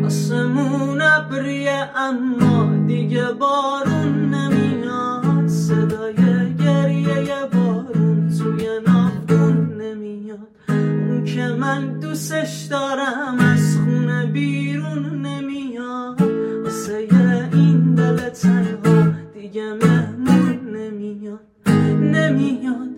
آسمون ابریه اما دیگه بارون نمیاد، صدای گریه بارون توی ناودون نمیاد. اون که من دوستش دارم از خونه بیرون نمیاد، واسه این دل تنها دیگه مهمون نمیاد.